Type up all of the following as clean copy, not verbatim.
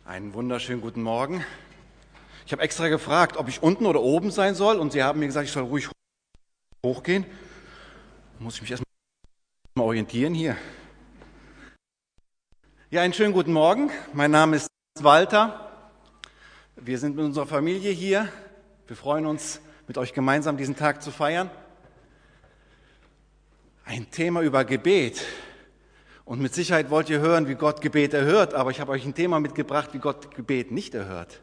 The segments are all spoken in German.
Einen wunderschönen guten Morgen. Ich habe extra gefragt, ob ich unten oder oben sein soll, und Sie haben mir gesagt, ich soll ruhig hochgehen. Muss ich mich erstmal orientieren hier. Ja, einen schönen guten Morgen. Mein Name ist Walter. Wir sind mit unserer Familie hier. Wir freuen uns, mit euch gemeinsam diesen Tag zu feiern. Ein Thema über Gebet. Und mit Sicherheit wollt ihr hören, wie Gott Gebet erhört, aber ich habe euch ein Thema mitgebracht, wie Gott Gebet nicht erhört.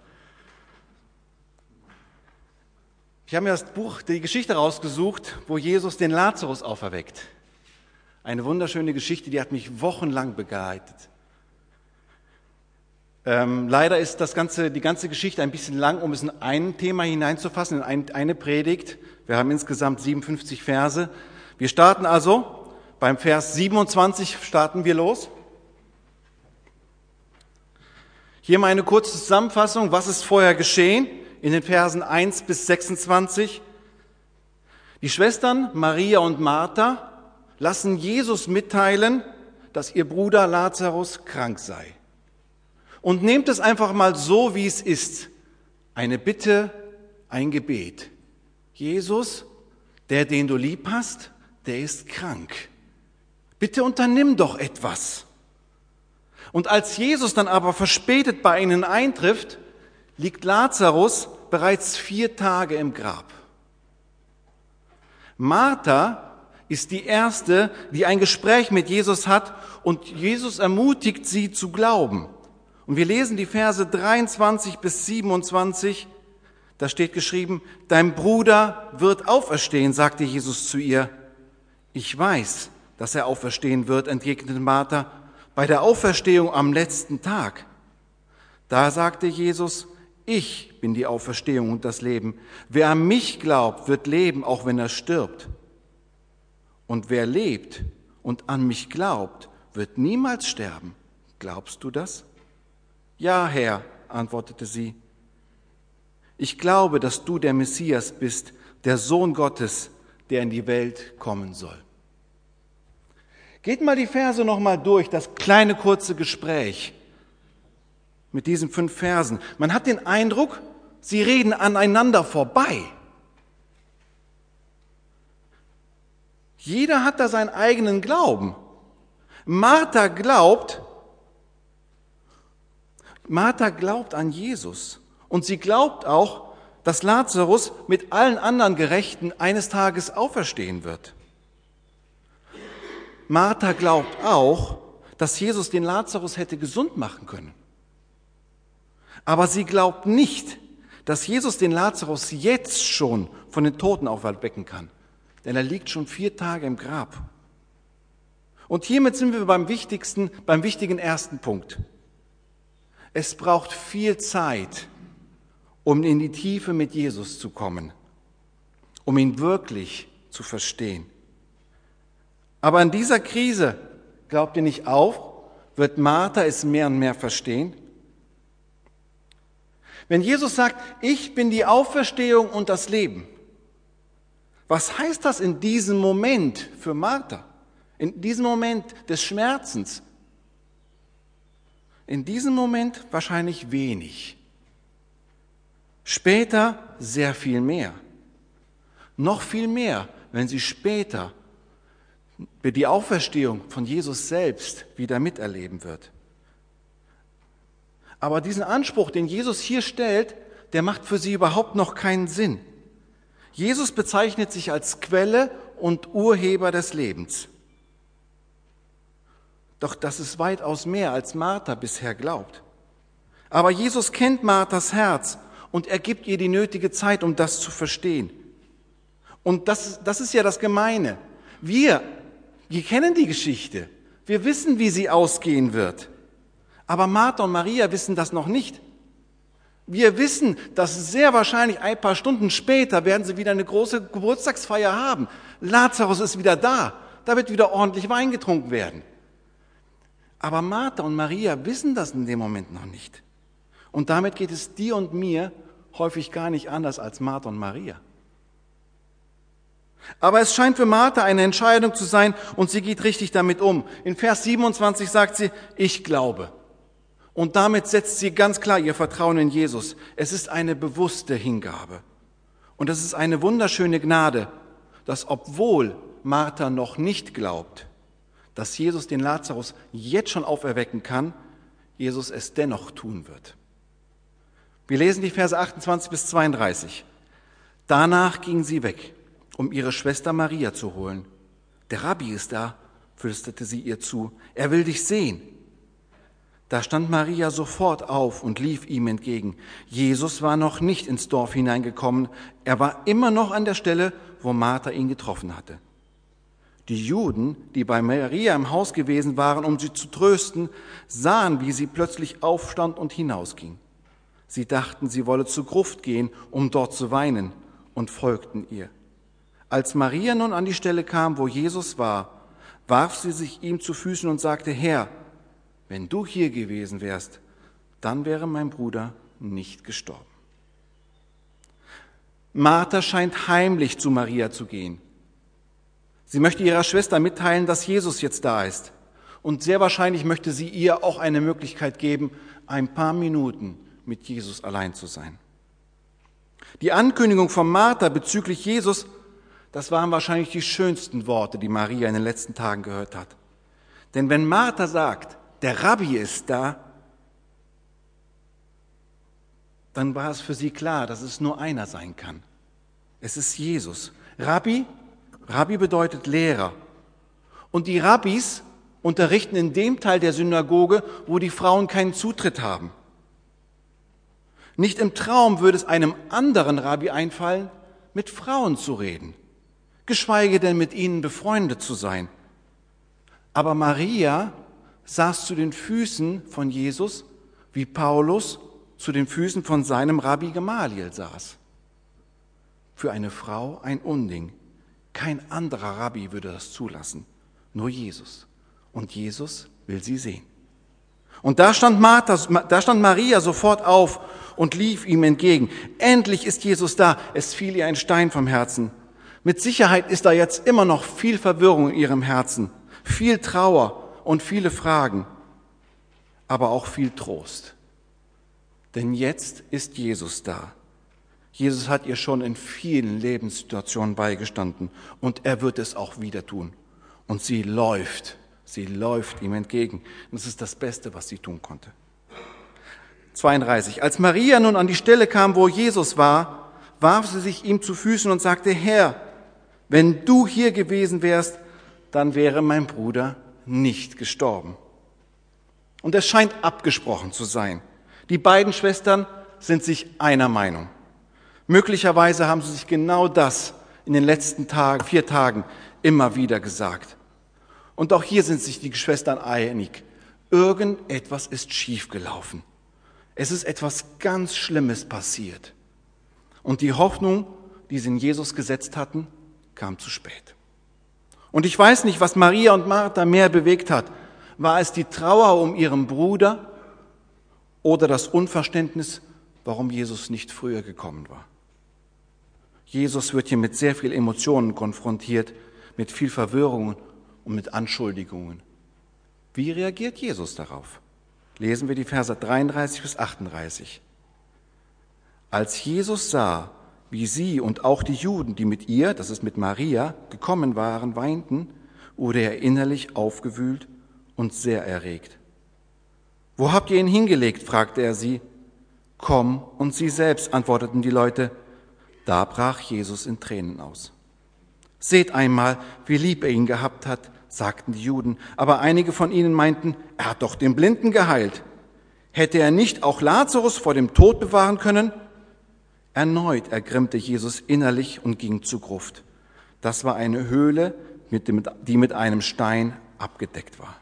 Ich habe mir die Geschichte rausgesucht, wo Jesus den Lazarus auferweckt. Eine wunderschöne Geschichte, die hat mich wochenlang begleitet. Leider ist die ganze Geschichte ein bisschen lang, um es in ein Thema hineinzufassen, in eine Predigt. Wir haben insgesamt 57 Verse. Wir starten also. Beim Vers 27 starten wir los. Hier mal eine kurze Zusammenfassung, was ist vorher geschehen in den Versen 1 bis 26. Die Schwestern Maria und Martha lassen Jesus mitteilen, dass ihr Bruder Lazarus krank sei. Und nehmt es einfach mal so, wie es ist. Eine Bitte, ein Gebet. Jesus, den du lieb hast, der ist krank. Bitte unternimm doch etwas. Und als Jesus dann aber verspätet bei ihnen eintrifft, liegt Lazarus bereits 4 Tage im Grab. Martha ist die erste, die ein Gespräch mit Jesus hat und Jesus ermutigt sie zu glauben. Und wir lesen die Verse 23 bis 27, da steht geschrieben, dein Bruder wird auferstehen, sagte Jesus zu ihr. Ich weiß, dass er auferstehen wird, entgegnete Martha, bei der Auferstehung am letzten Tag. Da sagte Jesus, ich bin die Auferstehung und das Leben. Wer an mich glaubt, wird leben, auch wenn er stirbt. Und wer lebt und an mich glaubt, wird niemals sterben. Glaubst du das? Ja, Herr, antwortete sie. Ich glaube, dass du der Messias bist, der Sohn Gottes, der in die Welt kommen soll. Geht mal die Verse nochmal durch, das kleine kurze Gespräch mit diesen 5 Versen. Man hat den Eindruck, sie reden aneinander vorbei. Jeder hat da seinen eigenen Glauben. Martha glaubt an Jesus und sie glaubt auch, dass Lazarus mit allen anderen Gerechten eines Tages auferstehen wird. Martha glaubt auch, dass Jesus den Lazarus hätte gesund machen können. Aber sie glaubt nicht, dass Jesus den Lazarus jetzt schon von den Toten auferwecken kann. Denn er liegt schon 4 Tage im Grab. Und hiermit sind wir beim wichtigen ersten Punkt. Es braucht viel Zeit, um in die Tiefe mit Jesus zu kommen, um ihn wirklich zu verstehen. Aber in dieser Krise, glaubt ihr nicht auch, wird Martha es mehr und mehr verstehen? Wenn Jesus sagt, ich bin die Auferstehung und das Leben, was heißt das in diesem Moment für Martha? In diesem Moment des Schmerzens? In diesem Moment wahrscheinlich wenig. Später sehr viel mehr. Noch viel mehr, wenn sie später die Auferstehung von Jesus selbst wieder miterleben wird. Aber diesen Anspruch, den Jesus hier stellt, der macht für sie überhaupt noch keinen Sinn. Jesus bezeichnet sich als Quelle und Urheber des Lebens. Doch das ist weitaus mehr, als Martha bisher glaubt. Aber Jesus kennt Marthas Herz und er gibt ihr die nötige Zeit, um das zu verstehen. Und das ist ja das Gemeine. Wir kennen die Geschichte. Wir wissen, wie sie ausgehen wird. Aber Martha und Maria wissen das noch nicht. Wir wissen, dass sehr wahrscheinlich ein paar Stunden später werden sie wieder eine große Geburtstagsfeier haben. Lazarus ist wieder da. Da wird wieder ordentlich Wein getrunken werden. Aber Martha und Maria wissen das in dem Moment noch nicht. Und damit geht es dir und mir häufig gar nicht anders als Martha und Maria. Aber es scheint für Martha eine Entscheidung zu sein und sie geht richtig damit um. In Vers 27 sagt sie, ich glaube. Und damit setzt sie ganz klar ihr Vertrauen in Jesus. Es ist eine bewusste Hingabe. Und es ist eine wunderschöne Gnade, dass obwohl Martha noch nicht glaubt, dass Jesus den Lazarus jetzt schon auferwecken kann, Jesus es dennoch tun wird. Wir lesen die Verse 28 bis 32. Danach ging sie weg, um ihre Schwester Maria zu holen. Der Rabbi ist da, flüsterte sie ihr zu. Er will dich sehen. Da stand Maria sofort auf und lief ihm entgegen. Jesus war noch nicht ins Dorf hineingekommen. Er war immer noch an der Stelle, wo Martha ihn getroffen hatte. Die Juden, die bei Maria im Haus gewesen waren, um sie zu trösten, sahen, wie sie plötzlich aufstand und hinausging. Sie dachten, sie wolle zur Gruft gehen, um dort zu weinen, und folgten ihr. Als Maria nun an die Stelle kam, wo Jesus war, warf sie sich ihm zu Füßen und sagte, Herr, wenn du hier gewesen wärst, dann wäre mein Bruder nicht gestorben. Martha scheint heimlich zu Maria zu gehen. Sie möchte ihrer Schwester mitteilen, dass Jesus jetzt da ist. Und sehr wahrscheinlich möchte sie ihr auch eine Möglichkeit geben, ein paar Minuten mit Jesus allein zu sein. Die Ankündigung von Martha bezüglich Jesus, das waren wahrscheinlich die schönsten Worte, die Maria in den letzten Tagen gehört hat. Denn wenn Martha sagt, der Rabbi ist da, dann war es für sie klar, dass es nur einer sein kann. Es ist Jesus. Rabbi bedeutet Lehrer. Und die Rabbis unterrichten in dem Teil der Synagoge, wo die Frauen keinen Zutritt haben. Nicht im Traum würde es einem anderen Rabbi einfallen, mit Frauen zu reden, geschweige denn mit ihnen befreundet zu sein. Aber Maria saß zu den Füßen von Jesus, wie Paulus zu den Füßen von seinem Rabbi Gamaliel saß. Für eine Frau ein Unding. Kein anderer Rabbi würde das zulassen, nur Jesus. Und Jesus will sie sehen. Und da stand Maria sofort auf und lief ihm entgegen. Endlich ist Jesus da. Es fiel ihr ein Stein vom Herzen. Mit Sicherheit ist da jetzt immer noch viel Verwirrung in ihrem Herzen, viel Trauer und viele Fragen, aber auch viel Trost. Denn jetzt ist Jesus da. Jesus hat ihr schon in vielen Lebenssituationen beigestanden und er wird es auch wieder tun. Und sie läuft ihm entgegen. Und das ist das Beste, was sie tun konnte. 32. Als Maria nun an die Stelle kam, wo Jesus war, warf sie sich ihm zu Füßen und sagte, Herr, wenn du hier gewesen wärst, dann wäre mein Bruder nicht gestorben. Und es scheint abgesprochen zu sein. Die beiden Schwestern sind sich einer Meinung. Möglicherweise haben sie sich genau das in den letzten 4 Tagen immer wieder gesagt. Und auch hier sind sich die Schwestern einig. Irgendetwas ist schiefgelaufen. Es ist etwas ganz Schlimmes passiert. Und die Hoffnung, die sie in Jesus gesetzt hatten, kam zu spät. Und ich weiß nicht, was Maria und Martha mehr bewegt hat. War es die Trauer um ihren Bruder oder das Unverständnis, warum Jesus nicht früher gekommen war? Jesus wird hier mit sehr viel Emotionen konfrontiert, mit viel Verwirrung und mit Anschuldigungen. Wie reagiert Jesus darauf? Lesen wir die Verse 33 bis 38. Als Jesus sah, wie sie und auch die Juden, die mit ihr, das ist mit Maria, gekommen waren, weinten, wurde er innerlich aufgewühlt und sehr erregt. Wo habt ihr ihn hingelegt? Fragte er sie. Komm und sieh selbst, antworteten die Leute. Da brach Jesus in Tränen aus. Seht einmal, wie lieb er ihn gehabt hat, sagten die Juden. Aber einige von ihnen meinten, er hat doch den Blinden geheilt. Hätte er nicht auch Lazarus vor dem Tod bewahren können? Erneut ergrimmte Jesus innerlich und ging zur Gruft. Das war eine Höhle, die mit einem Stein abgedeckt war.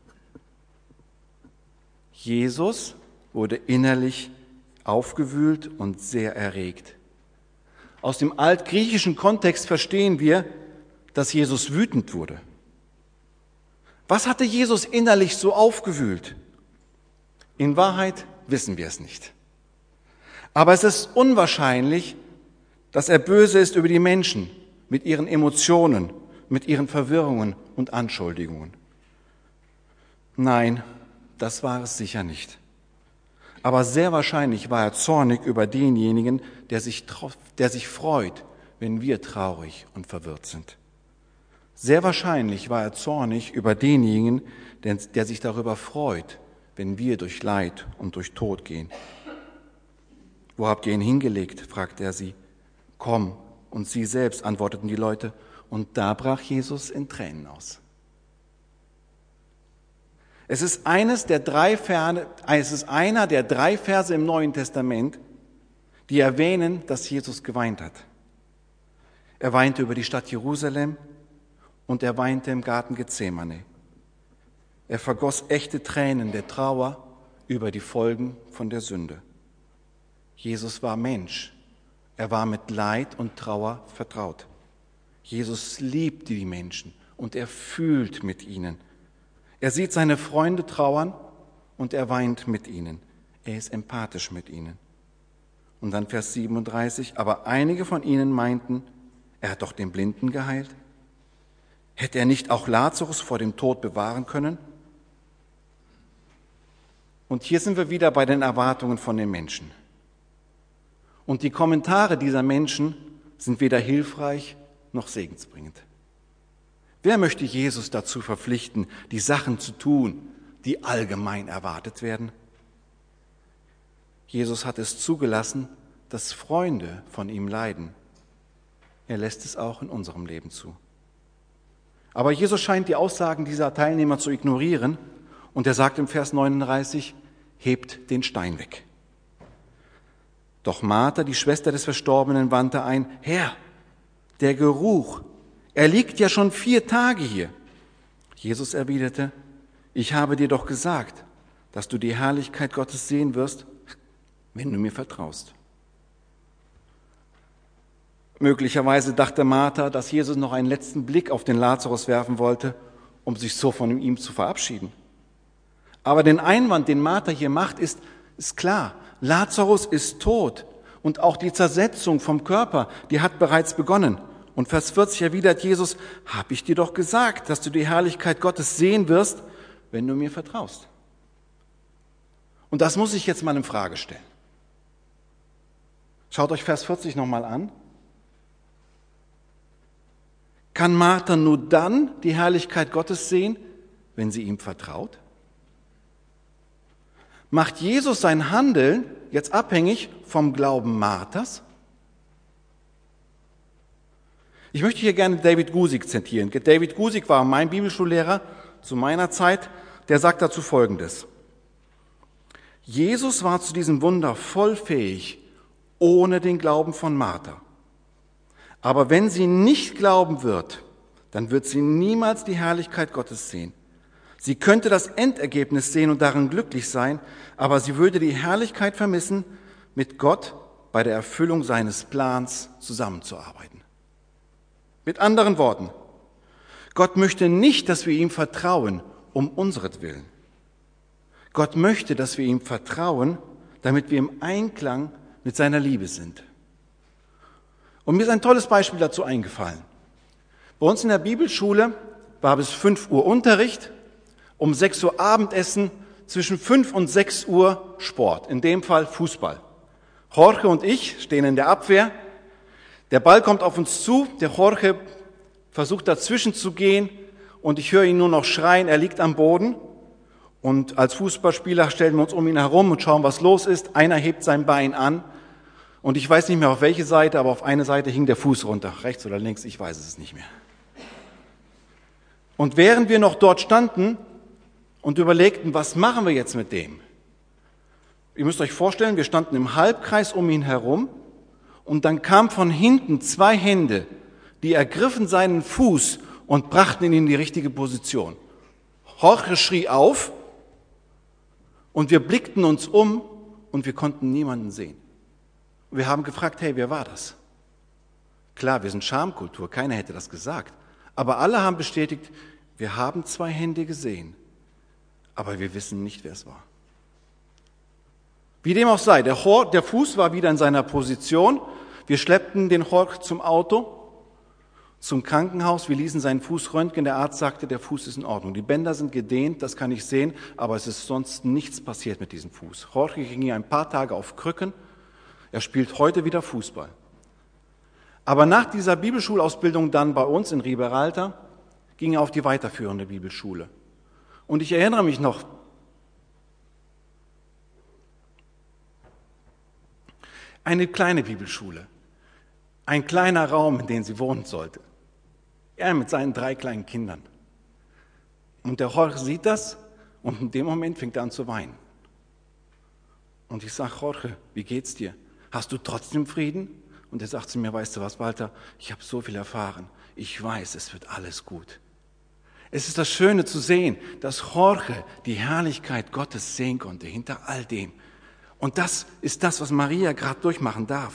Jesus wurde innerlich aufgewühlt und sehr erregt. Aus dem altgriechischen Kontext verstehen wir, dass Jesus wütend wurde. Was hatte Jesus innerlich so aufgewühlt? In Wahrheit wissen wir es nicht. Aber es ist unwahrscheinlich, dass er böse ist über die Menschen mit ihren Emotionen, mit ihren Verwirrungen und Anschuldigungen. Nein, das war es sicher nicht. Aber sehr wahrscheinlich war er zornig über denjenigen, der sich freut, wenn wir traurig und verwirrt sind. Sehr wahrscheinlich war er zornig über denjenigen, der sich darüber freut, wenn wir durch Leid und durch Tod gehen. Wo habt ihr ihn hingelegt? Fragte er sie. Komm, und sie selbst, antworteten die Leute. Und da brach Jesus in Tränen aus. Es ist einer der drei Verse im Neuen Testament, die erwähnen, dass Jesus geweint hat. Er weinte über die Stadt Jerusalem und er weinte im Garten Gethsemane. Er vergoss echte Tränen der Trauer über die Folgen von der Sünde. Jesus war Mensch. Er war mit Leid und Trauer vertraut. Jesus liebt die Menschen und er fühlt mit ihnen. Er sieht seine Freunde trauern und er weint mit ihnen. Er ist empathisch mit ihnen. Und dann Vers 37, aber einige von ihnen meinten, er hat doch den Blinden geheilt. Hätte er nicht auch Lazarus vor dem Tod bewahren können? Und hier sind wir wieder bei den Erwartungen von den Menschen. Und die Kommentare dieser Menschen sind weder hilfreich noch segensbringend. Wer möchte Jesus dazu verpflichten, die Sachen zu tun, die allgemein erwartet werden? Jesus hat es zugelassen, dass Freunde von ihm leiden. Er lässt es auch in unserem Leben zu. Aber Jesus scheint die Aussagen dieser Teilnehmer zu ignorieren und er sagt im Vers 39, hebt den Stein weg. Doch Martha, die Schwester des Verstorbenen, wandte ein, Herr, der Geruch, er liegt ja schon 4 Tage hier. Jesus erwiderte, ich habe dir doch gesagt, dass du die Herrlichkeit Gottes sehen wirst, wenn du mir vertraust. Möglicherweise dachte Martha, dass Jesus noch einen letzten Blick auf den Lazarus werfen wollte, um sich so von ihm zu verabschieden. Aber den Einwand, den Martha hier macht, ist klar. Lazarus ist tot und auch die Zersetzung vom Körper, die hat bereits begonnen. Und Vers 40 erwidert Jesus, habe ich dir doch gesagt, dass du die Herrlichkeit Gottes sehen wirst, wenn du mir vertraust. Und das muss ich jetzt mal in Frage stellen. Schaut euch Vers 40 nochmal an. Kann Martha nur dann die Herrlichkeit Gottes sehen, wenn sie ihm vertraut? Macht Jesus sein Handeln jetzt abhängig vom Glauben Marthas? Ich möchte hier gerne David Guzik zitieren. David Guzik war mein Bibelschullehrer zu meiner Zeit. Der sagt dazu Folgendes. Jesus war zu diesem Wunder voll fähig, ohne den Glauben von Martha. Aber wenn sie nicht glauben wird, dann wird sie niemals die Herrlichkeit Gottes sehen. Sie könnte das Endergebnis sehen und darin glücklich sein, aber sie würde die Herrlichkeit vermissen, mit Gott bei der Erfüllung seines Plans zusammenzuarbeiten. Mit anderen Worten, Gott möchte nicht, dass wir ihm vertrauen, um unseretwillen. Gott möchte, dass wir ihm vertrauen, damit wir im Einklang mit seiner Liebe sind. Und mir ist ein tolles Beispiel dazu eingefallen. Bei uns in der Bibelschule war bis 5 Uhr Unterricht, um 6 Uhr Abendessen, zwischen 5 und 6 Uhr Sport, in dem Fall Fußball. Jorge und ich stehen in der Abwehr. Der Ball kommt auf uns zu, der Jorge versucht dazwischen zu gehen und ich höre ihn nur noch schreien, er liegt am Boden. Und als Fußballspieler stellen wir uns um ihn herum und schauen, was los ist. Einer hebt sein Bein an und ich weiß nicht mehr auf welche Seite, aber auf eine Seite hing der Fuß runter, rechts oder links, ich weiß es nicht mehr. Und während wir noch dort standen und überlegten, was machen wir jetzt mit dem? Ihr müsst euch vorstellen, wir standen im Halbkreis um ihn herum und dann kamen von hinten 2 Hände, die ergriffen seinen Fuß und brachten ihn in die richtige Position. Jorge schrie auf und wir blickten uns um und wir konnten niemanden sehen. Wir haben gefragt, hey, wer war das? Klar, wir sind Schamkultur, keiner hätte das gesagt. Aber alle haben bestätigt, wir haben 2 Hände gesehen, aber wir wissen nicht, wer es war. Wie dem auch sei, der Fuß war wieder in seiner Position. Wir schleppten den Jorge zum Auto. zum Krankenhaus. Wir ließen seinen Fuß röntgen. Der Arzt sagte, der Fuß ist in Ordnung. Die Bänder sind gedehnt, das kann ich sehen, aber es ist sonst nichts passiert mit diesem Fuß. Jorge ging ein paar Tage auf Krücken. Er spielt heute wieder Fußball. Aber nach dieser Bibelschulausbildung dann bei uns in Riberalta ging er auf die weiterführende Bibelschule. Und ich erinnere mich noch, eine kleine Bibelschule, ein kleiner Raum, in dem sie wohnen sollte. Er mit seinen 3 kleinen Kindern. Und der Jorge sieht das und in dem Moment fängt er an zu weinen. Und ich sage, Jorge, wie geht's dir? Hast du trotzdem Frieden? Und er sagt zu mir, weißt du was, Walter, ich habe so viel erfahren. Ich weiß, es wird alles gut. Es ist das Schöne zu sehen, dass Jorge die Herrlichkeit Gottes sehen konnte hinter all dem. Und das ist das, was Maria gerade durchmachen darf.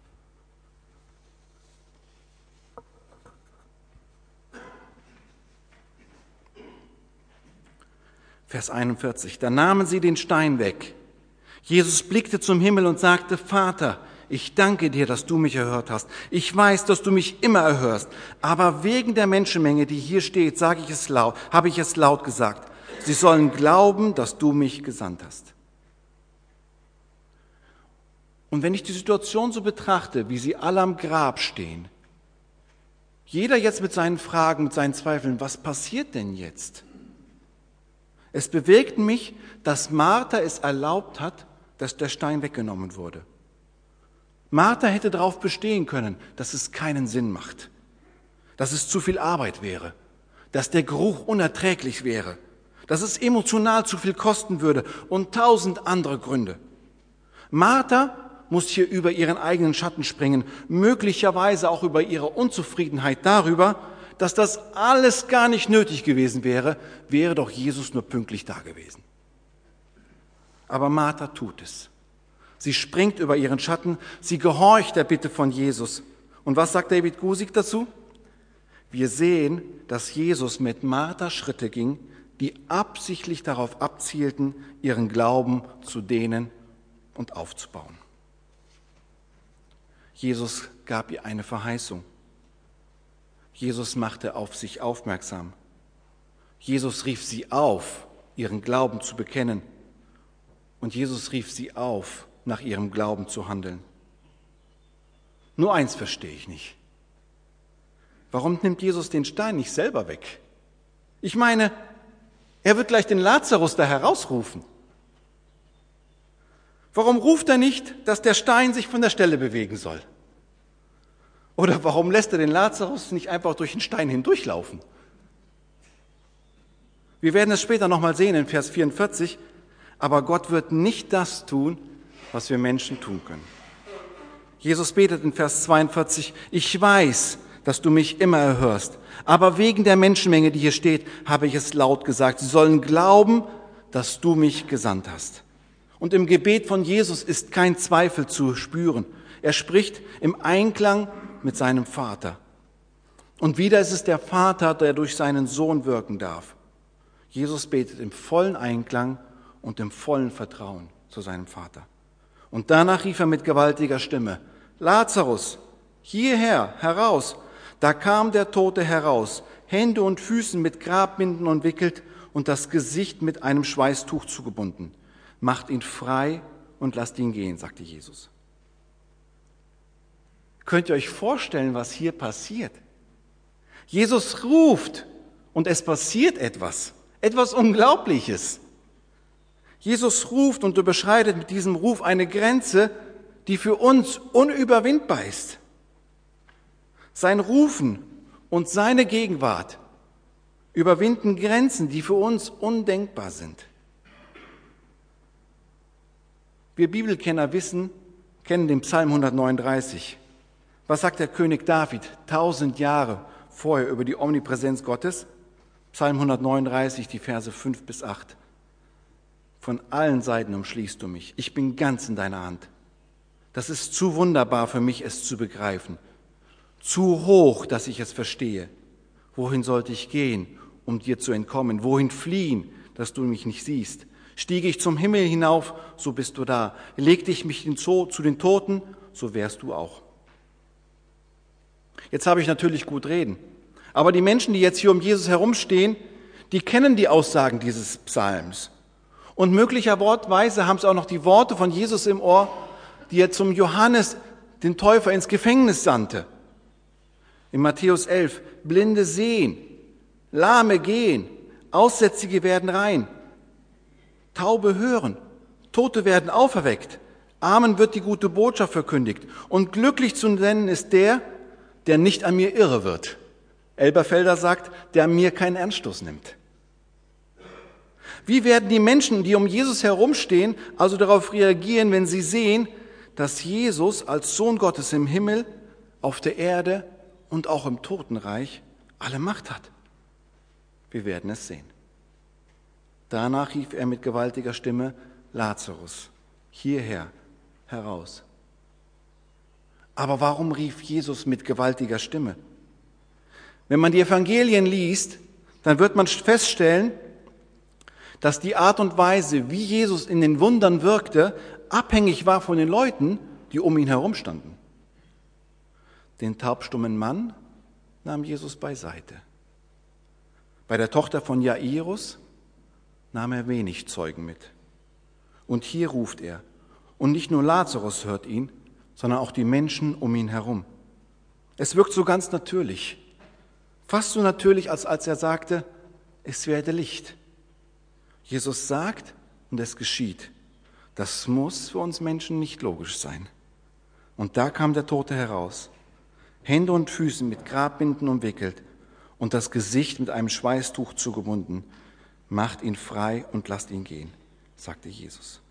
Vers 41. Da nahmen sie den Stein weg. Jesus blickte zum Himmel und sagte, Vater, ich danke dir, dass du mich erhört hast. Ich weiß, dass du mich immer erhörst. Aber wegen der Menschenmenge, die hier steht, habe ich es laut gesagt. Sie sollen glauben, dass du mich gesandt hast. Und wenn ich die Situation so betrachte, wie sie alle am Grab stehen, jeder jetzt mit seinen Fragen, mit seinen Zweifeln, was passiert denn jetzt? Es bewegt mich, dass Martha es erlaubt hat, dass der Stein weggenommen wurde. Martha hätte darauf bestehen können, dass es keinen Sinn macht, dass es zu viel Arbeit wäre, dass der Geruch unerträglich wäre, dass es emotional zu viel kosten würde und 1000 andere Gründe. Martha muss hier über ihren eigenen Schatten springen, möglicherweise auch über ihre Unzufriedenheit darüber, dass das alles gar nicht nötig gewesen wäre, wäre doch Jesus nur pünktlich da gewesen. Aber Martha tut es. Sie springt über ihren Schatten, sie gehorcht der Bitte von Jesus. Und was sagt David Guzik dazu? Wir sehen, dass Jesus mit Martha Schritte ging, die absichtlich darauf abzielten, ihren Glauben zu dehnen und aufzubauen. Jesus gab ihr eine Verheißung. Jesus machte auf sich aufmerksam. Jesus rief sie auf, ihren Glauben zu bekennen. Und Jesus rief sie auf, nach ihrem Glauben zu handeln. Nur eins verstehe ich nicht. Warum nimmt Jesus den Stein nicht selber weg? Ich meine, er wird gleich den Lazarus da herausrufen. Warum ruft er nicht, dass der Stein sich von der Stelle bewegen soll? Oder warum lässt er den Lazarus nicht einfach durch den Stein hindurchlaufen? Wir werden es später nochmal sehen in Vers 44, aber Gott wird nicht das tun, was wir Menschen tun können. Jesus betet in Vers 42, ich weiß, dass du mich immer erhörst, aber wegen der Menschenmenge, die hier steht, habe ich es laut gesagt. Sie sollen glauben, dass du mich gesandt hast. Und im Gebet von Jesus ist kein Zweifel zu spüren. Er spricht im Einklang mit seinem Vater. Und wieder ist es der Vater, der durch seinen Sohn wirken darf. Jesus betet im vollen Einklang und im vollen Vertrauen zu seinem Vater. Und danach rief er mit gewaltiger Stimme, Lazarus, hierher, heraus. Da kam der Tote heraus, Hände und Füße mit Grabbinden umwickelt und das Gesicht mit einem Schweißtuch zugebunden. Macht ihn frei und lasst ihn gehen, sagte Jesus. Könnt ihr euch vorstellen, was hier passiert? Jesus ruft und es passiert etwas Unglaubliches. Jesus ruft und überschreitet mit diesem Ruf eine Grenze, die für uns unüberwindbar ist. Sein Rufen und seine Gegenwart überwinden Grenzen, die für uns undenkbar sind. Wir Bibelkenner kennen den Psalm 139. Was sagt der König David 1000 Jahre vorher über die Omnipräsenz Gottes? Psalm 139, die Verse 5 bis 8. Von allen Seiten umschließt du mich. Ich bin ganz in deiner Hand. Das ist zu wunderbar für mich, es zu begreifen. Zu hoch, dass ich es verstehe. Wohin sollte ich gehen, um dir zu entkommen? Wohin fliehen, dass du mich nicht siehst? Stiege ich zum Himmel hinauf, so bist du da. Legte ich mich zu den Toten, so wärst du auch. Jetzt habe ich natürlich gut reden. Aber die Menschen, die jetzt hier um Jesus herumstehen, die kennen die Aussagen dieses Psalms. Und möglicherweise haben sie auch noch die Worte von Jesus im Ohr, die er zum Johannes, den Täufer, ins Gefängnis sandte. In Matthäus 11, Blinde sehen, Lahme gehen, Aussätzige werden rein, Taube hören, Tote werden auferweckt, Armen wird die gute Botschaft verkündigt. Und glücklich zu nennen ist der nicht an mir irre wird. Elberfelder sagt, der an mir keinen Anstoß nimmt. Wie werden die Menschen, die um Jesus herumstehen, also darauf reagieren, wenn sie sehen, dass Jesus als Sohn Gottes im Himmel, auf der Erde und auch im Totenreich alle Macht hat? Wir werden es sehen. Danach rief er mit gewaltiger Stimme, Lazarus, hierher, heraus. Aber warum rief Jesus mit gewaltiger Stimme? Wenn man die Evangelien liest, dann wird man feststellen, dass die Art und Weise, wie Jesus in den Wundern wirkte, abhängig war von den Leuten, die um ihn herum standen. Den taubstummen Mann nahm Jesus beiseite. Bei der Tochter von Jairus nahm er wenig Zeugen mit. Und hier ruft er. Und nicht nur Lazarus hört ihn, sondern auch die Menschen um ihn herum. Es wirkt so ganz natürlich. Fast so natürlich, als er sagte, es werde Licht. Jesus sagt und es geschieht. Das muss für uns Menschen nicht logisch sein. Und da kam der Tote heraus, Hände und Füße mit Grabbinden umwickelt und das Gesicht mit einem Schweißtuch zugebunden. Macht ihn frei und lasst ihn gehen, sagte Jesus.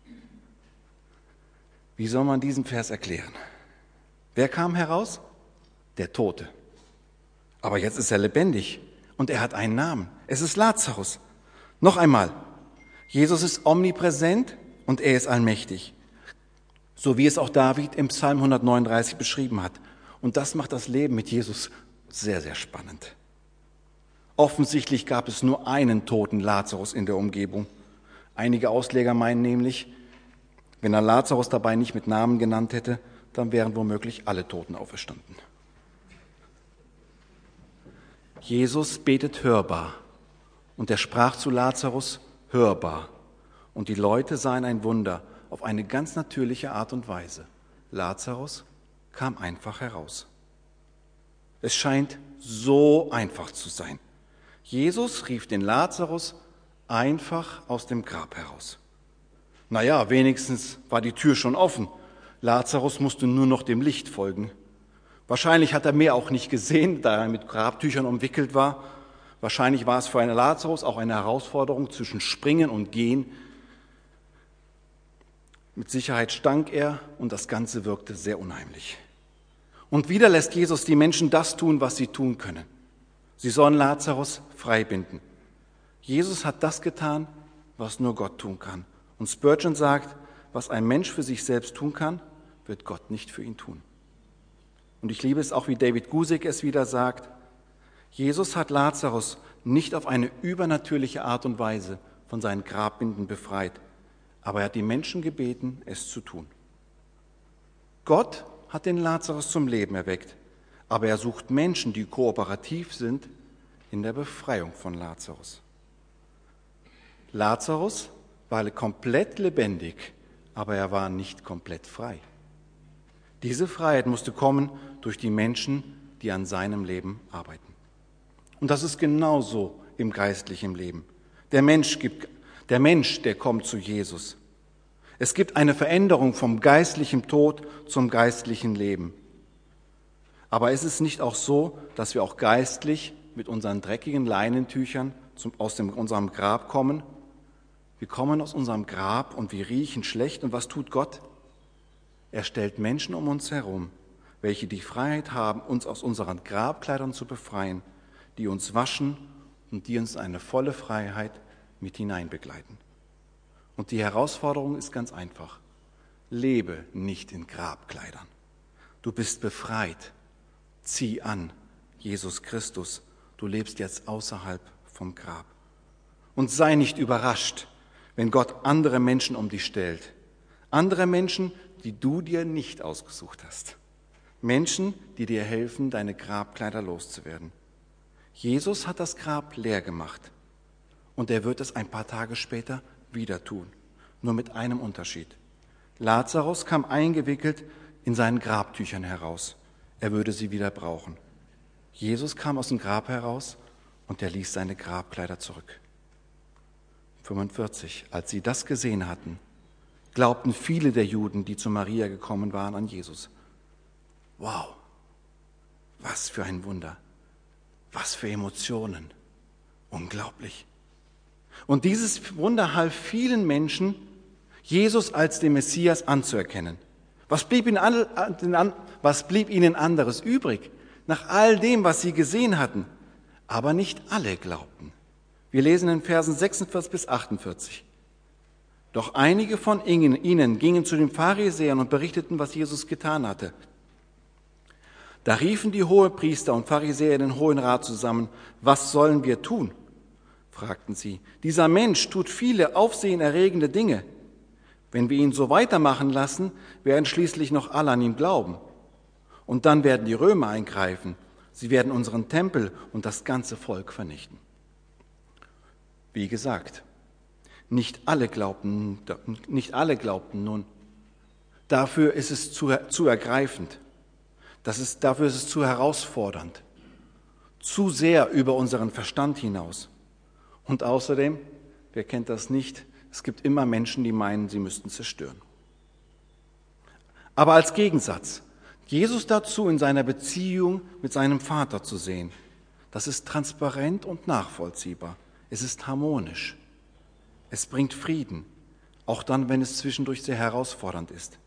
Wie soll man diesen Vers erklären? Wer kam heraus? Der Tote. Aber jetzt ist er lebendig und er hat einen Namen. Es ist Lazarus. Noch einmal, Jesus ist omnipräsent und er ist allmächtig. So wie es auch David im Psalm 139 beschrieben hat. Und das macht das Leben mit Jesus sehr, sehr spannend. Offensichtlich gab es nur einen toten Lazarus in der Umgebung. Einige Ausleger meinen nämlich, wenn er Lazarus dabei nicht mit Namen genannt hätte, dann wären womöglich alle Toten auferstanden. Jesus betet hörbar und er sprach zu Lazarus hörbar. Und die Leute sahen ein Wunder auf eine ganz natürliche Art und Weise. Lazarus kam einfach heraus. Es scheint so einfach zu sein. Jesus rief den Lazarus einfach aus dem Grab heraus. Naja, wenigstens war die Tür schon offen. Lazarus musste nur noch dem Licht folgen. Wahrscheinlich hat er mehr auch nicht gesehen, da er mit Grabtüchern umwickelt war. Wahrscheinlich war es für einen Lazarus auch eine Herausforderung zwischen Springen und Gehen. Mit Sicherheit stank er und das Ganze wirkte sehr unheimlich. Und wieder lässt Jesus die Menschen das tun, was sie tun können. Sie sollen Lazarus freibinden. Jesus hat das getan, was nur Gott tun kann. Und Spurgeon sagt, was ein Mensch für sich selbst tun kann, wird Gott nicht für ihn tun. Und ich liebe es auch, wie David Guzik es wieder sagt, Jesus hat Lazarus nicht auf eine übernatürliche Art und Weise von seinen Grabbinden befreit, aber er hat die Menschen gebeten, es zu tun. Gott hat den Lazarus zum Leben erweckt, aber er sucht Menschen, die kooperativ sind in der Befreiung von Lazarus. Lazarus war komplett lebendig, aber er war nicht komplett frei. Diese Freiheit musste kommen durch die Menschen, die an seinem Leben arbeiten. Und das ist genauso im geistlichen Leben. Der Mensch, der kommt zu Jesus. Es gibt eine Veränderung vom geistlichen Tod zum geistlichen Leben. Aber ist es nicht auch so, dass wir auch geistlich mit unseren dreckigen Leinentüchern aus unserem Grab kommen? Wir kommen aus unserem Grab und wir riechen schlecht. Und was tut Gott? Er stellt Menschen um uns herum, welche die Freiheit haben, uns aus unseren Grabkleidern zu befreien, die uns waschen und die uns in eine volle Freiheit mit hineinbegleiten. Und die Herausforderung ist ganz einfach. Lebe nicht in Grabkleidern. Du bist befreit. Zieh an Jesus Christus. Du lebst jetzt außerhalb vom Grab. Und sei nicht überrascht, wenn Gott andere Menschen um dich stellt. Andere Menschen, die du dir nicht ausgesucht hast. Menschen, die dir helfen, deine Grabkleider loszuwerden. Jesus hat das Grab leer gemacht und er wird es ein paar Tage später wieder tun, nur mit einem Unterschied. Lazarus kam eingewickelt in seinen Grabtüchern heraus. Er würde sie wieder brauchen. Jesus kam aus dem Grab heraus und er ließ seine Grabkleider zurück. 45. Als sie das gesehen hatten, glaubten viele der Juden, die zu Maria gekommen waren, an Jesus. Wow, was für ein Wunder, was für Emotionen, unglaublich. Und dieses Wunder half vielen Menschen, Jesus als den Messias anzuerkennen. Was blieb ihnen anderes übrig, nach all dem, was sie gesehen hatten? Aber nicht alle glaubten. Wir lesen in Versen 46 bis 48. Doch einige von ihnen gingen zu den Pharisäern und berichteten, was Jesus getan hatte. Da riefen die Hohepriester und Pharisäer den Hohen Rat zusammen. Was sollen wir tun? Fragten sie. Dieser Mensch tut viele aufsehenerregende Dinge. Wenn wir ihn so weitermachen lassen, werden schließlich noch alle an ihn glauben. Und dann werden die Römer eingreifen. Sie werden unseren Tempel und das ganze Volk vernichten. Wie gesagt, nicht alle glaubten nun. Dafür ist es zu ergreifend. Dafür ist es zu herausfordernd. Zu sehr über unseren Verstand hinaus. Und außerdem, wer kennt das nicht, es gibt immer Menschen, die meinen, sie müssten zerstören. Aber als Gegensatz, Jesus dazu in seiner Beziehung mit seinem Vater zu sehen, das ist transparent und nachvollziehbar. Es ist harmonisch. Es bringt Frieden, auch dann, wenn es zwischendurch sehr herausfordernd ist.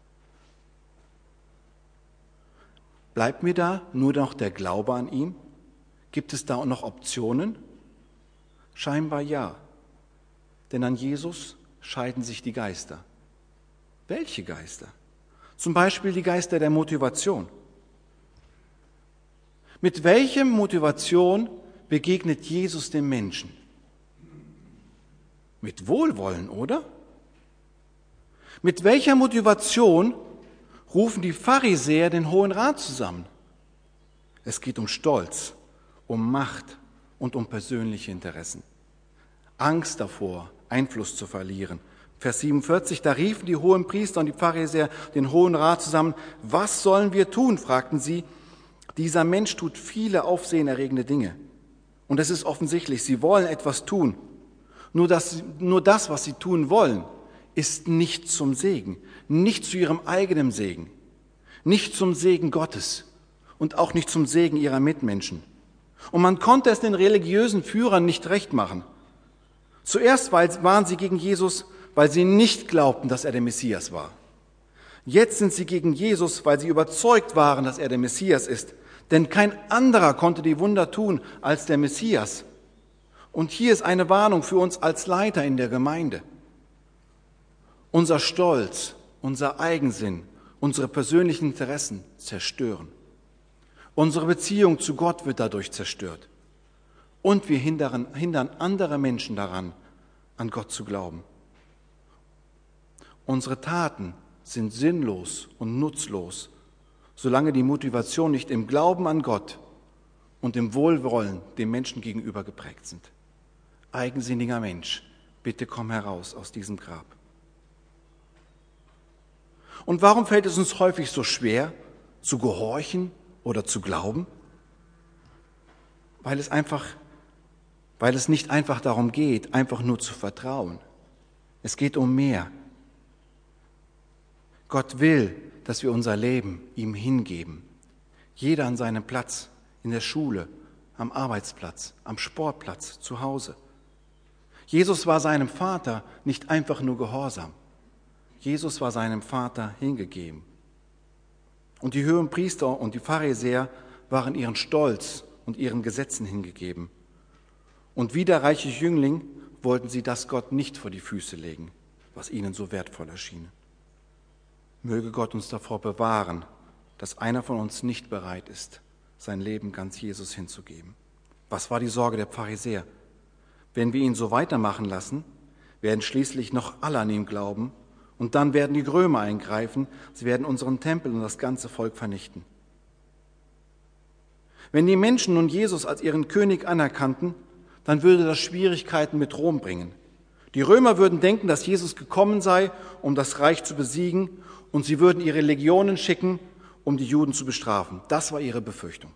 Bleibt mir da nur noch der Glaube an ihn? Gibt es da noch Optionen? Scheinbar ja. Denn an Jesus scheiden sich die Geister. Welche Geister? Zum Beispiel die Geister der Motivation. Mit welcher Motivation begegnet Jesus dem Menschen? Mit Wohlwollen, oder? Mit welcher Motivation rufen die Pharisäer den Hohen Rat zusammen? Es geht um Stolz, um Macht und um persönliche Interessen. Angst davor, Einfluss zu verlieren. Vers 47, da riefen die Hohenpriester und die Pharisäer den Hohen Rat zusammen. Was sollen wir tun? Fragten sie. Dieser Mensch tut viele aufsehenerregende Dinge. Und es ist offensichtlich, sie wollen etwas tun. Nur das, was sie tun wollen, ist nicht zum Segen, nicht zu ihrem eigenen Segen, nicht zum Segen Gottes und auch nicht zum Segen ihrer Mitmenschen. Und man konnte es den religiösen Führern nicht recht machen. Zuerst waren sie gegen Jesus, weil sie nicht glaubten, dass er der Messias war. Jetzt sind sie gegen Jesus, weil sie überzeugt waren, dass er der Messias ist. Denn kein anderer konnte die Wunder tun als der Messias. Und hier ist eine Warnung für uns als Leiter in der Gemeinde. Unser Stolz, unser Eigensinn, unsere persönlichen Interessen zerstören. Unsere Beziehung zu Gott wird dadurch zerstört. Und wir hindern andere Menschen daran, an Gott zu glauben. Unsere Taten sind sinnlos und nutzlos, solange die Motivation nicht im Glauben an Gott und im Wohlwollen dem Menschen gegenüber geprägt sind. Eigensinniger Mensch, bitte komm heraus aus diesem Grab. Und warum fällt es uns häufig so schwer, zu gehorchen oder zu glauben? Weil es nicht einfach darum geht, einfach nur zu vertrauen. Es geht um mehr. Gott will, dass wir unser Leben ihm hingeben. Jeder an seinem Platz, in der Schule, am Arbeitsplatz, am Sportplatz, zu Hause. Jesus war seinem Vater nicht einfach nur gehorsam. Jesus war seinem Vater hingegeben. Und die Hohenpriester und die Pharisäer waren ihren Stolz und ihren Gesetzen hingegeben. Und wie der reiche Jüngling wollten sie das Gott nicht vor die Füße legen, was ihnen so wertvoll erschien. Möge Gott uns davor bewahren, dass einer von uns nicht bereit ist, sein Leben ganz Jesus hinzugeben. Was war die Sorge der Pharisäer? Wenn wir ihn so weitermachen lassen, werden schließlich noch alle an ihn glauben und dann werden die Römer eingreifen, sie werden unseren Tempel und das ganze Volk vernichten. Wenn die Menschen nun Jesus als ihren König anerkannten, dann würde das Schwierigkeiten mit Rom bringen. Die Römer würden denken, dass Jesus gekommen sei, um das Reich zu besiegen, und sie würden ihre Legionen schicken, um die Juden zu bestrafen. Das war ihre Befürchtung.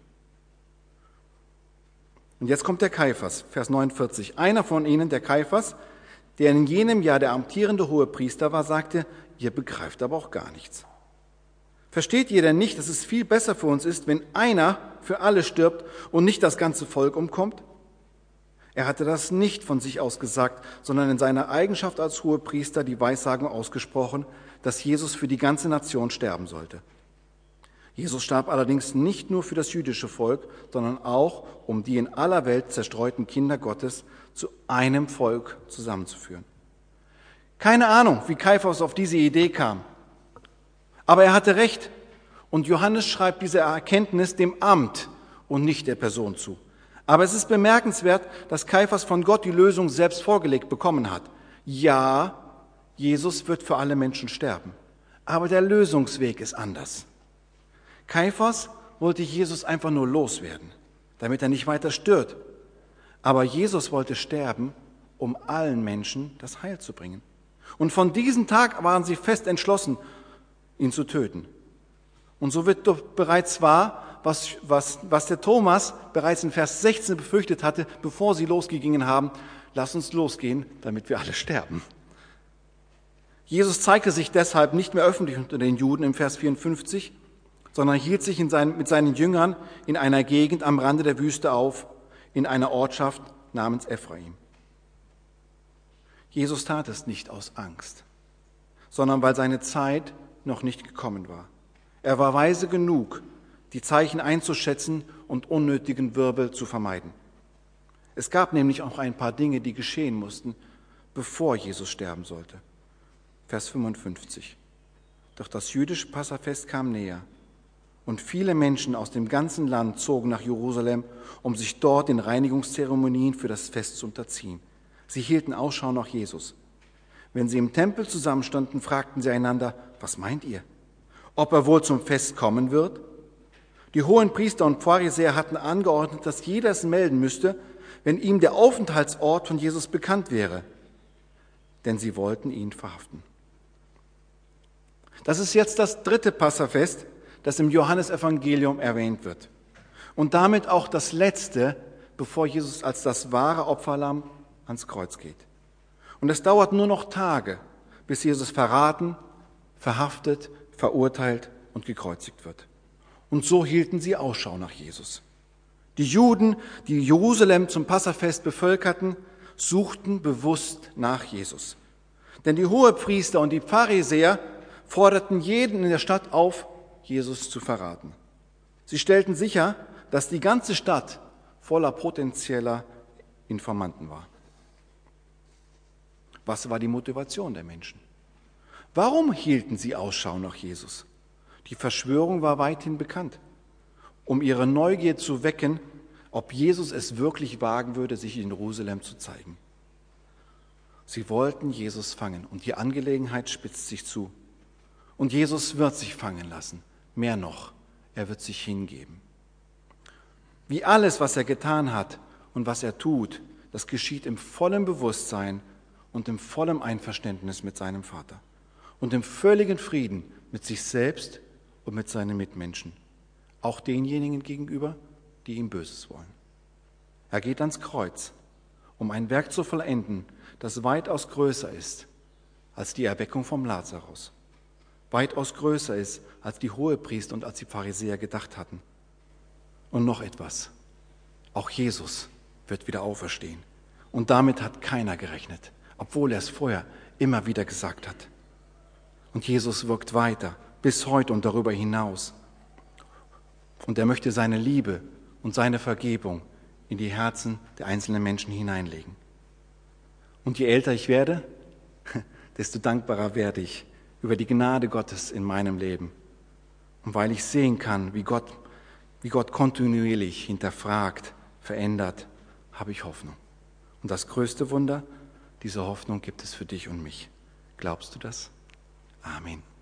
Und jetzt kommt der Kaiphas, Vers 49. Einer von ihnen, der Kaiphas, der in jenem Jahr der amtierende Hohepriester war, sagte, ihr begreift aber auch gar nichts. Versteht ihr denn nicht, dass es viel besser für uns ist, wenn einer für alle stirbt und nicht das ganze Volk umkommt? Er hatte das nicht von sich aus gesagt, sondern in seiner Eigenschaft als Hohepriester die Weissagung ausgesprochen, dass Jesus für die ganze Nation sterben sollte. Jesus starb allerdings nicht nur für das jüdische Volk, sondern auch, um die in aller Welt zerstreuten Kinder Gottes zu einem Volk zusammenzuführen. Keine Ahnung, wie Kaiphas auf diese Idee kam. Aber er hatte recht. Und Johannes schreibt diese Erkenntnis dem Amt und nicht der Person zu. Aber es ist bemerkenswert, dass Kaiphas von Gott die Lösung selbst vorgelegt bekommen hat. Ja, Jesus wird für alle Menschen sterben. Aber der Lösungsweg ist anders. Kaiphas wollte Jesus einfach nur loswerden, damit er nicht weiter stört. Aber Jesus wollte sterben, um allen Menschen das Heil zu bringen. Und von diesem Tag waren sie fest entschlossen, ihn zu töten. Und so wird doch bereits wahr, was der Thomas bereits in Vers 16 befürchtet hatte, bevor sie losgegangen haben. Lass uns losgehen, damit wir alle sterben. Jesus zeigte sich deshalb nicht mehr öffentlich unter den Juden im Vers 54, sondern hielt sich mit seinen Jüngern in einer Gegend am Rande der Wüste auf, in einer Ortschaft namens Ephraim. Jesus tat es nicht aus Angst, sondern weil seine Zeit noch nicht gekommen war. Er war weise genug, die Zeichen einzuschätzen und unnötigen Wirbel zu vermeiden. Es gab nämlich auch ein paar Dinge, die geschehen mussten, bevor Jesus sterben sollte. Vers 55. Doch das jüdische Passafest kam näher. Und viele Menschen aus dem ganzen Land zogen nach Jerusalem, um sich dort den Reinigungszeremonien für das Fest zu unterziehen. Sie hielten Ausschau nach Jesus. Wenn sie im Tempel zusammenstanden, fragten sie einander, was meint ihr? Ob er wohl zum Fest kommen wird? Die Hohenpriester und Pharisäer hatten angeordnet, dass jeder es melden müsste, wenn ihm der Aufenthaltsort von Jesus bekannt wäre. Denn sie wollten ihn verhaften. Das ist jetzt das 3. Passafest, das im Johannesevangelium erwähnt wird. Und damit auch das letzte, bevor Jesus als das wahre Opferlamm ans Kreuz geht. Und es dauert nur noch Tage, bis Jesus verraten, verhaftet, verurteilt und gekreuzigt wird. Und so hielten sie Ausschau nach Jesus. Die Juden, die Jerusalem zum Passafest bevölkerten, suchten bewusst nach Jesus. Denn die Hohepriester und die Pharisäer forderten jeden in der Stadt auf, Jesus zu verraten. Sie stellten sicher, dass die ganze Stadt voller potenzieller Informanten war. Was war die Motivation der Menschen? Warum hielten sie Ausschau nach Jesus? Die Verschwörung war weithin bekannt, um ihre Neugier zu wecken, ob Jesus es wirklich wagen würde, sich in Jerusalem zu zeigen. Sie wollten Jesus fangen und die Angelegenheit spitzt sich zu. Und Jesus wird sich fangen lassen. Mehr noch, er wird sich hingeben. Wie alles, was er getan hat und was er tut, das geschieht im vollen Bewusstsein und im vollen Einverständnis mit seinem Vater und im völligen Frieden mit sich selbst und mit seinen Mitmenschen, auch denjenigen gegenüber, die ihm Böses wollen. Er geht ans Kreuz, um ein Werk zu vollenden, das weitaus größer ist als die Erweckung vom Lazarus, weitaus größer ist, als die Hohepriester und als die Pharisäer gedacht hatten. Und noch etwas, auch Jesus wird wieder auferstehen. Und damit hat keiner gerechnet, obwohl er es vorher immer wieder gesagt hat. Und Jesus wirkt weiter, bis heute und darüber hinaus. Und er möchte seine Liebe und seine Vergebung in die Herzen der einzelnen Menschen hineinlegen. Und je älter ich werde, desto dankbarer werde ich über die Gnade Gottes in meinem Leben. Und weil ich sehen kann, wie Gott kontinuierlich hinterfragt, verändert, habe ich Hoffnung. Und das größte Wunder, diese Hoffnung gibt es für dich und mich. Glaubst du das? Amen.